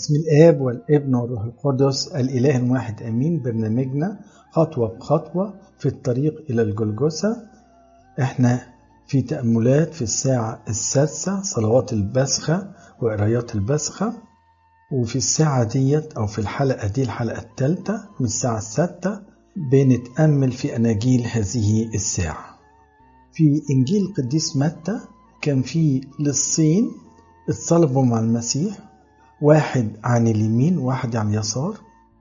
بسم الآب والابن والروح القدس الإله الواحد آمين. برنامجنا خطوة بخطوة في الطريق إلى الجلجثة. احنا في تأملات في الساعة السادسة، صلوات البسخة وقرايات البسخة، وفي الساعة ديت أو في الحلقة دي الحلقة الثالثة من الساعة السادسة بنتأمل في أناجيل هذه الساعة. في إنجيل القديس متى كان في لصين اتصلبوا مع المسيح، واحد عن اليمين واحد عن اليسار،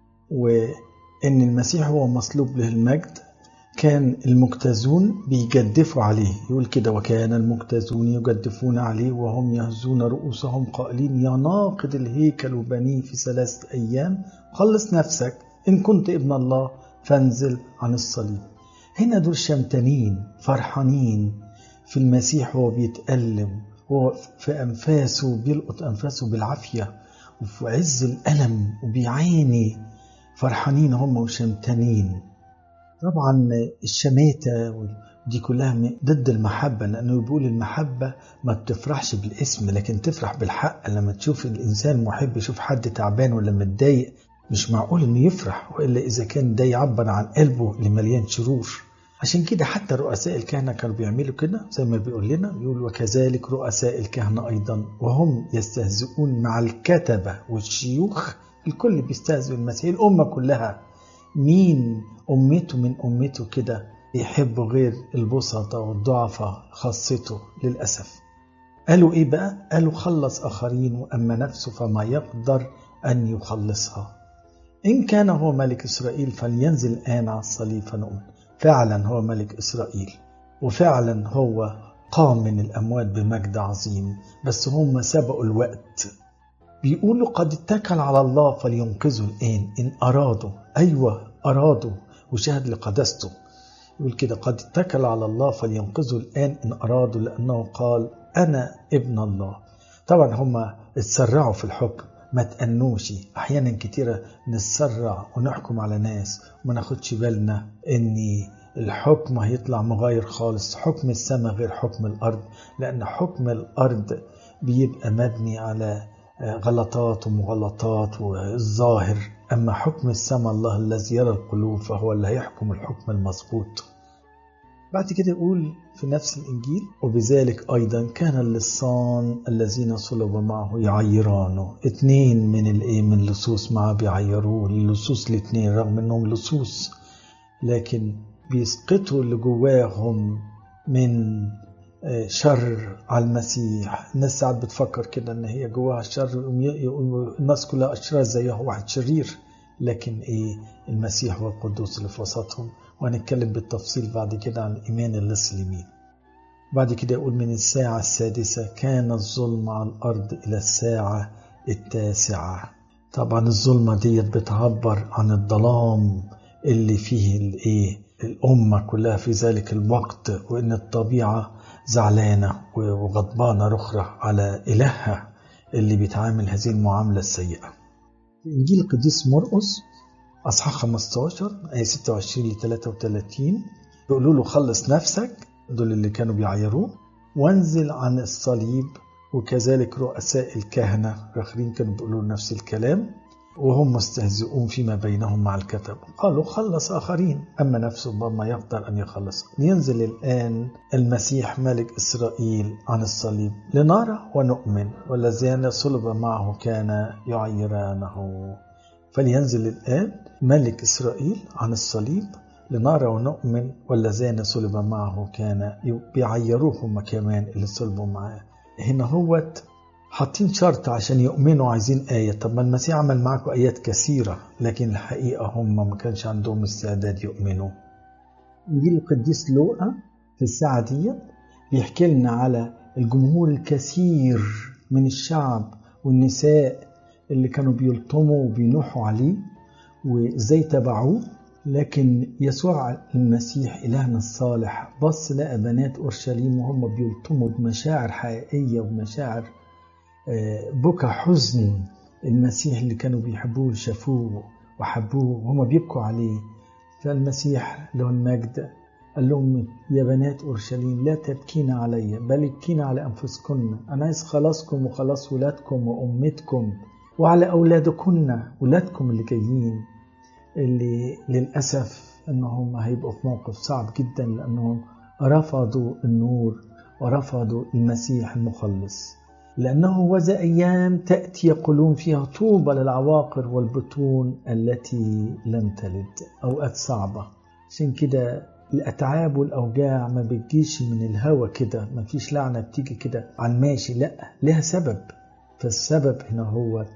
وإن المسيح هو مصلوب له المجد. كان المجتازون بيجدفوا عليه، يقول كده: وكان المجتازون يجدفون عليه وهم يهزون رؤوسهم قائلين يا ناقض الهيكل وبنيه في 3 أيام خلص نفسك، إن كنت ابن الله فانزل عن الصليب. هنا دول شمتانين فرحانين في المسيح وهو بيتألم، هو في أنفاسه بيلقط أنفاسه بالعافية وفي عز الألم وبيعاني، فرحانين هم وشمتانين. طبعا الشماتة دي كلها ضد المحبة، لأنه بيقول المحبة ما بتفرحش بالاسم لكن تفرح بالحق. لما تشوف الإنسان محب يشوف حد تعبان ولا متضايق مش معقول إنه يفرح، وإلا إذا كان ده يعبر عن قلبه اللي مليان شرور. عشان كده حتى رؤساء الكهنة كانوا بيعملوا كده زي ما بيقول لنا، بيقول وكذلك رؤساء الكهنة أيضا وهم يستهزئون مع الكتبة والشيوخ. الكل بيستهزئ المسيح، الأمة كلها. مين أمته من أمته كده يحبوا غير البسطة والضعفاء خاصته؟ للأسف. قالوا إيه بقى؟ قالوا خلص آخرين وأما نفسه فما يقدر أن يخلصها. إن كان هو ملك إسرائيل فلينزل الآن على الصليب فنؤمن. فعلا هو ملك إسرائيل، وفعلا هو قام من الأموات بمجد عظيم، بس هم سبقوا الوقت. بيقولوا قد اتكل على الله فلينقذوا الآن إن أرادوا. أيوة أرادوا وشهد لقدسته. يقول كده قد اتكل على الله فلينقذوا الآن إن أرادوا، لأنه قال أنا ابن الله. طبعا هم اتسرعوا في الحكم، ما تأنوش. أحيانا كتيرة نتسرع ونحكم على ناس وما ناخدش بالنا إن الحكم هيطلع مغاير خالص. حكم السماء غير حكم الأرض، لأن حكم الأرض بيبقى مبني على غلطات ومغلطات والظاهر، أما حكم السماء الله الذي يرى القلوب فهو اللي هيحكم الحكم المظبوط. بعد كده يقول في نفس الإنجيل وبذلك أيضا كان اللصان الذين صلبوا معه يعيرانه. 2 من اللصوص معه بيعيروه، اللصوص 2 رغم أنهم لصوص لكن بيسقطوا اللي جواهم من شر على المسيح. الناس ساعات بتفكر كده ان هي جواها الشر، الناس كلها اشرار زيها واحد شرير، لكن المسيح هو القدوس اللي في وسطهم. وهنتكلم بالتفصيل بعد كده عن ايمان اللص اليمين. بعد كده يقول من الساعة السادسة كان الظلم على الارض الى الساعة التاسعة. طبعا الظلمة ديت بتعبر عن الظلام اللي فيه الأمة كلها في ذلك الوقت، وإن الطبيعة زعلانة وغضبانة رخرة على إلهها اللي بيتعامل هذه المعاملة السيئة. في إنجيل القديس مرقس أصحاح 15 آية 26 ل 33 بيقولوا له خلص نفسك، دول اللي كانوا بيعيروه، وانزل عن الصليب. وكذلك رؤساء الكهنة الآخرين كانوا بيقولوا نفس الكلام وهم مستهزئون فيما بينهم مع الكتب. قالوا خلص آخرين أما نفسه بما يقدر أن يخلص. ينزل الآن المسيح ملك إسرائيل عن الصليب لنرى ونؤمن، والذين صلب معه كان يعيرانه. فلينزل الآن ملك إسرائيل عن الصليب لنرى ونؤمن، والذين صلب معه كان بيعيروهم كمان اللي صلبوا معه. هنا هوت حاطين شرط عشان يؤمنوا، عايزين آية. طب ما المسيح عمل معكم آيات كثيرة، لكن الحقيقة هم ما كانش عندهم استعداد يؤمنوا. إنجيل القديس لوقا في الساعة دي بيحكي لنا على الجمهور الكثير من الشعب والنساء اللي كانوا بيلطموا وبينوحوا عليه وإزاي تبعوه. لكن يسوع المسيح إلهنا الصالح بص لقى بنات أورشليم وهم بيلطموا بمشاعر حقيقية ومشاعر بكى حزن. المسيح اللي كانوا بيحبوه شافوه وحبوه وهم بيبكوا عليه. فالمسيح له المجد قال لهم يا بنات أورشليم لا تبكين علي بل ابكين على أنفسكن. أنا عايز خلاصكم وخلاص ولادكم وأمتكم وعلى أولادكم اللي جايين، اللي للأسف أنهم هيبقوا في موقف صعب جدا، لأنهم رفضوا النور ورفضوا المسيح المخلص. لأنه وذا أيام تأتي يقولون فيها طوبى للعواقر والبطون التي لم تلد. أوقات صعبة، عشان كده الأتعاب والأوجاع ما بتجيش من الهوى كده، ما فيش لعنة بتيجي كده عن ماشي، لا، لها سبب. فالسبب هنا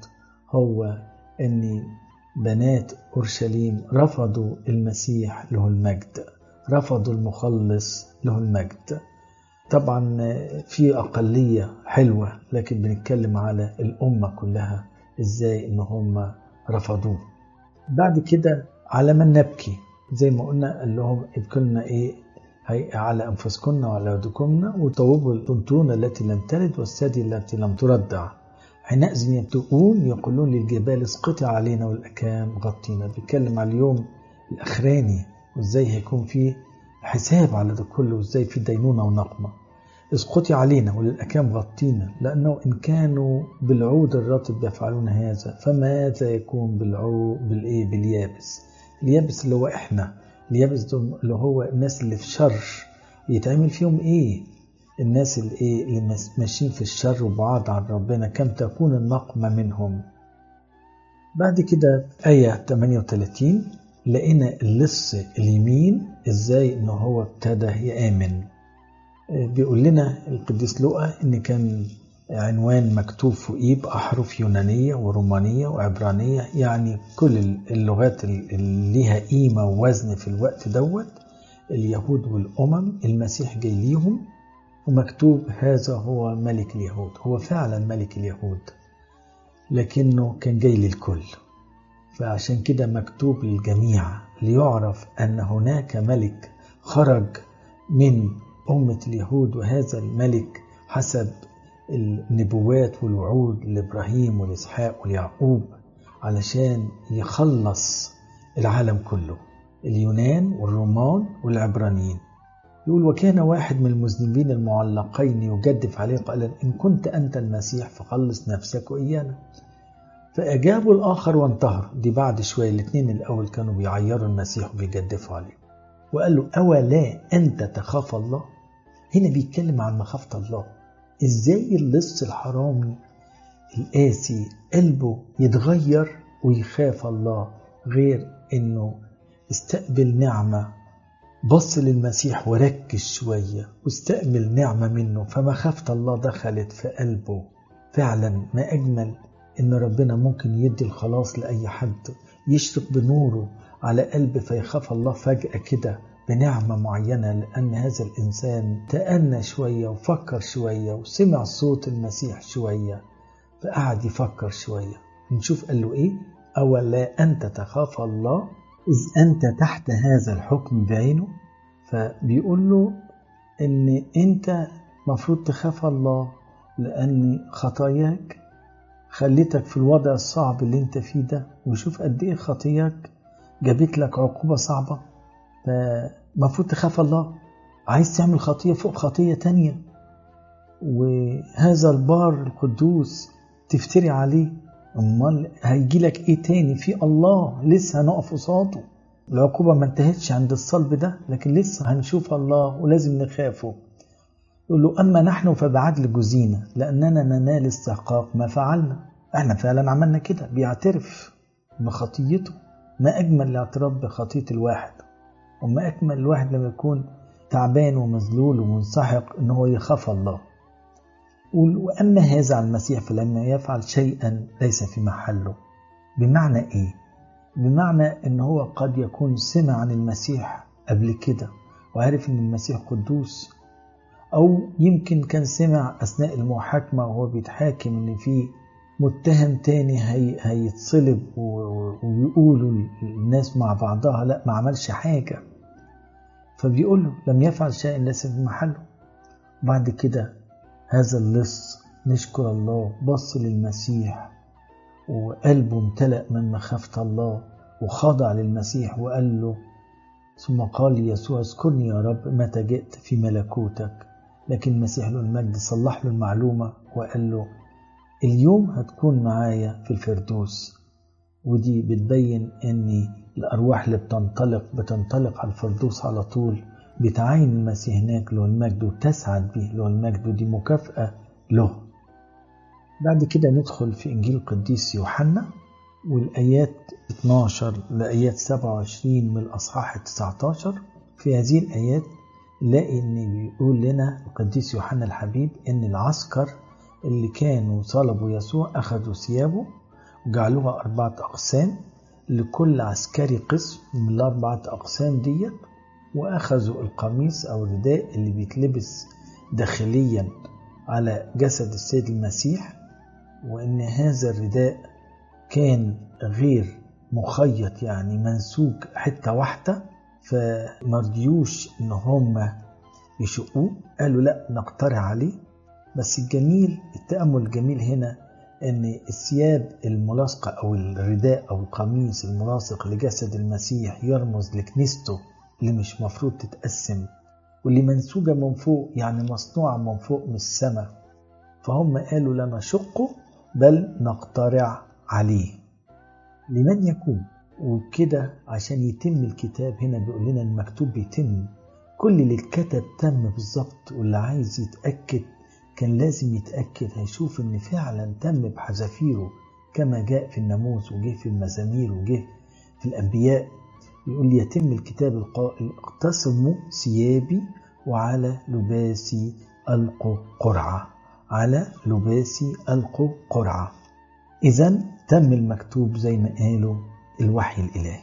هو أن بنات أورشليم رفضوا المسيح له المجد، رفضوا المخلص له المجد. طبعا في أقلية حلوة، لكن بنتكلم على الأمة كلها إزاي إن هم رفضوه. بعد كده على من نبكي، زي ما قلنا قال لهم ابكوا لنا على أنفسكن وعلى أولادكن وطوبوا البطون التي لم تلد والثدي التي لم ترضع. حينئذ يقولون للجبال اسقطي علينا والأكام غطينا. بيتكلم على اليوم الأخراني وإزاي هيكون فيه حساب على ده كله، وإزاي في دينونة ونقمة. اسقطي علينا وللأكام غطينا، لأنه إن كانوا بالعود الرطب يفعلون هذا فماذا يكون باليابس؟ اليابس اللي هو إحنا، اليابس اللي هو الناس اللي في شر، يتعمل فيهم إيه؟ الناس اللي ماشيين في الشر وبعاد عن ربنا، كم تكون النقمة منهم. بعد كده آية 38 لقينا اللص اليمين إزاي إنه هو ابتدى يآمن. بيقول لنا القديس لوقا إن كان عنوان مكتوب فوقيه بأحرف يونانية ورومانية وعبرانية، يعني كل اللغات اللي ليها قيمة ووزن في الوقت دوت، اليهود والأمم المسيح جاي ليهم، ومكتوب هذا هو ملك اليهود. هو فعلا ملك اليهود، لكنه كان جاي للكل، فعشان كده مكتوب للجميع ليعرف أن هناك ملك خرج من أمة اليهود، وهذا الملك حسب النبوات والوعود لإبراهيم والإسحاق واليعقوب علشان يخلص العالم كله، اليونان والرومان والعبرانيين. يقول وكان واحد من المذنبين المعلقين يجدف عليه قال إن كنت أنت المسيح فخلص نفسك وإيانا. فأجابوا الآخر وانتهر. دي بعد شوية، الاثنين الأول كانوا بيعيروا المسيح وبيجدفوا عليه، وقال له أولا أنت تخاف الله؟ هنا بيتكلم عن مخافة الله. إزاي اللص الحرامي القاسي قلبه يتغير ويخاف الله، غير إنه استقبل نعمة، بص للمسيح وركز شوية واستقبل نعمة منه، فمخافة الله دخلت في قلبه. فعلا ما أجمل إن ربنا ممكن يدي الخلاص لأي حد، يشرق بنوره على قلب فيخاف الله فجأة كده بنعمة معينة، لأن هذا الإنسان تأنى شوية وفكر شوية وسمع صوت المسيح شوية، فقعد يفكر شوية. نشوف قال له إيه؟ أولا أنت تخاف الله إذ أنت تحت هذا الحكم بعينه. فبيقول له إن أنت مفروض تخاف الله لأن خطاياك خليتك في الوضع الصعب اللي أنت فيه ده، وشوف قد إيه خطاياك جابت لك عقوبة صعبة. فمفروض تخاف الله. عايز تعمل خطية فوق خطية تانية، وهذا البار القدوس تفتري عليه، امال هيجي لك ايه تاني؟ في الله لسه هنقف قصاده. العقوبة ما انتهتش عند الصلب ده، لكن لسه هنشوف الله ولازم نخافه. يقول له أما نحن فبعدل جزينا لأننا ننال استحقاق ما فعلنا. احنا فعلا عملنا كده، بيعترف بخطيته. ما أجمل الاعتراف بخطية الواحد، وما أجمل الواحد لما يكون تعبان ومذلول ومنسحق إن هو يخاف الله. وأما هذا عن المسيح فلما يفعل شيئا ليس في محله. بمعنى إيه؟ بمعنى إن هو قد يكون سمع عن المسيح قبل كده وعارف إن المسيح قدوس، أو يمكن كان سمع أثناء المحاكمة وهو بيتحاكم إن في متهم تاني هيتصلب، ويقولوا الناس مع بعضها لا ما عملش حاجة، فبيقول له لم يفعل شيئا ليس في محله. بعد كده هذا اللص نشكر الله بص للمسيح وقلبه امتلأ من مخافة الله وخضع للمسيح وقال له، ثم قال يسوع اذكرني يا رب متى جئت في ملكوتك. لكن المسيح له المجد صلح له المعلومة وقال له اليوم هتكون معايا في الفردوس. ودي بتبين ان الأرواح اللي بتنطلق على الفردوس على طول بتعاين المسيح هناك له المجد وتسعد به له المجد، ودي مكافأة له. بعد كده ندخل في إنجيل القديس يوحنا والآيات 12 لآيات 27 من الأصحاح 19. في هذه الآيات نلاقي إن بيقول لنا القديس يوحنا الحبيب إن العسكر اللي كانوا صلبوا يسوع أخذوا ثيابه وجعلوها 4 أقسام، لكل عسكري قسم من ال4 أقسام ديت، وأخذوا القميص أو الرداء اللي بيتلبس داخليا على جسد السيد المسيح، وإن هذا الرداء كان غير مخيط، يعني منسوج حتة واحدة، فمرضيوش إن هم يشقوه، قالوا لا نقترع عليه. بس التأمل الجميل هنا ان الثياب الملاصقة او الرداء او القميص الملاصق لجسد المسيح يرمز لكنيسته اللي مش مفروض تتقسم، واللي منسوجة من فوق، يعني مصنوعة من فوق من السماء. فهم قالوا لا نشقه بل نقترع عليه لمن يكون. وكده عشان يتم الكتاب هنا بيقول لنا المكتوب بيتم، كل اللي اتكتب تم بالظبط، واللي عايز يتأكد كان لازم يتأكد، هيشوف ان فعلا تم بحذافيره كما جاء في الناموس وجه في المزامير وجه في الأنبياء. يقول يتم الكتاب القائل اقتسموا ثيابي وعلى لباسي ألقوا قرعة، على لباسي ألقوا قرعة. إذن تم المكتوب زي ما قالوا الوحي الإلهي.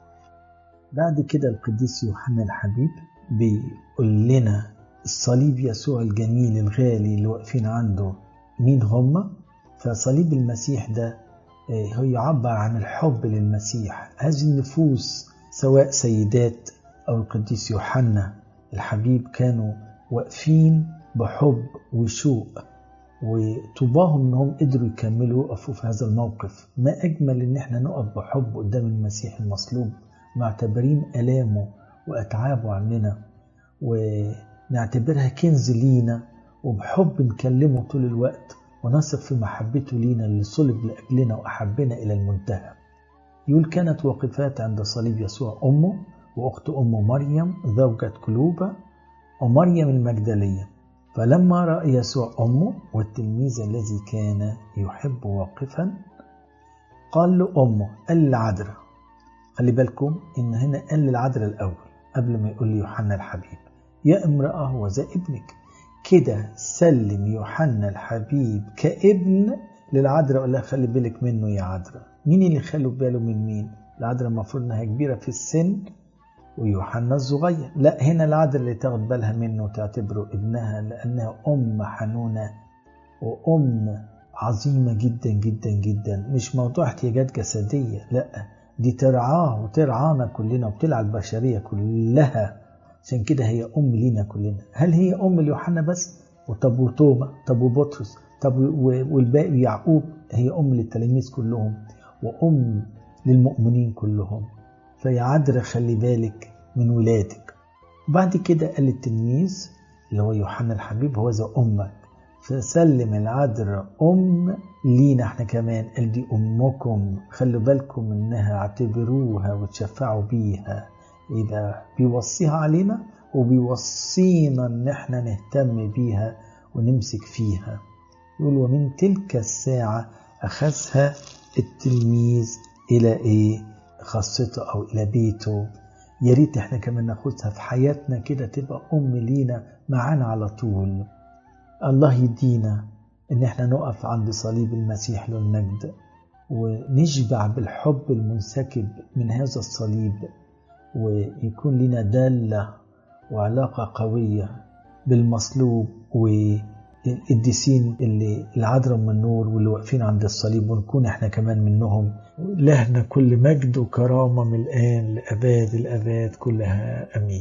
بعد كده القديس يوحنا الحبيب بيقول لنا الصليب يسوع الجميل الغالي اللي واقفين عنده مين هم؟ فصليب المسيح ده هو يعبر عن الحب للمسيح. هذه النفوس سواء سيدات أو القديس يوحنا الحبيب كانوا واقفين بحب وشوق، وطوباهم انهم قدروا يكملوا وقفوا في هذا الموقف. ما أجمل ان احنا نقف بحب قدام المسيح المصلوب، معتبرين آلامه وأتعابه عننا ونعتبرها كنز لينا، وبحب نكلمه طول الوقت ونثق في محبته لينا اللي صلب لأجلنا وأحبنا إلى المنتهى. يقول كانت واقفات عند صليب يسوع أمه وأخت أمه مريم زوجة كلوبة ومريم المجدلية. فلما رأى يسوع أمه والتلميذ الذي كان يحب واقفا قال له أمه، قال العذراء. خلي بالكم إن هنا قال العذراء الأول قبل ما يقول يوحنا الحبيب يا امرأة وذا ابنك. كده سلم يوحنا الحبيب كابن للعذراء، ولا خلي بالك منه يا عذراء. مين اللي خلوا باله من مين؟ العذراء المفروض انها كبيرة في السن ويوحنا الصغير، لا هنا العذراء اللي تاخد بالها منه وتعتبره ابنها، لأنها أم حنونة وأم عظيمة جدا جدا جدا. مش موضوع احتياجات جسدية، لا دي ترعاه وترعانا كلنا وبتلعى البشرية كلها. عشان كده هي أم لينا كلنا. هل هي أم ليوحنا بس؟ طب وتوما، طب وبطرس، طب والباقي يعقوب؟ هي أم للتلاميذ كلهم وأم للمؤمنين كلهم. فيا عذراء خلي بالك من ولادك. وبعد كده قال التلميذ اللي هو يوحنا الحبيب هو ذا أمك، فسلم العذراء أم لينا احنا كمان، قال دي أمكم، خلوا بالكم منها، اعتبروها وتشفعوا بيها. إذا بيوصيها علينا وبيوصينا ان احنا نهتم بيها ونمسك فيها. يقول ومن تلك الساعة أخذها التلميذ إلى خاصته أو إلى بيته. يا ريت احنا كمان ناخدها في حياتنا كده، تبقى أم لينا معانا على طول. الله يدينا ان احنا نقف عند صليب المسيح له المجد ونشبع بالحب المنسكب من هذا الصليب، ويكون لنا دالة وعلاقة قوية بالمصلوب والقديسين اللي العذراء من النور واللي واقفين عند الصليب، ونكون احنا كمان منهم. لهنا كل مجد وكرامة من الآن لأباد الأباد كلها، أمين.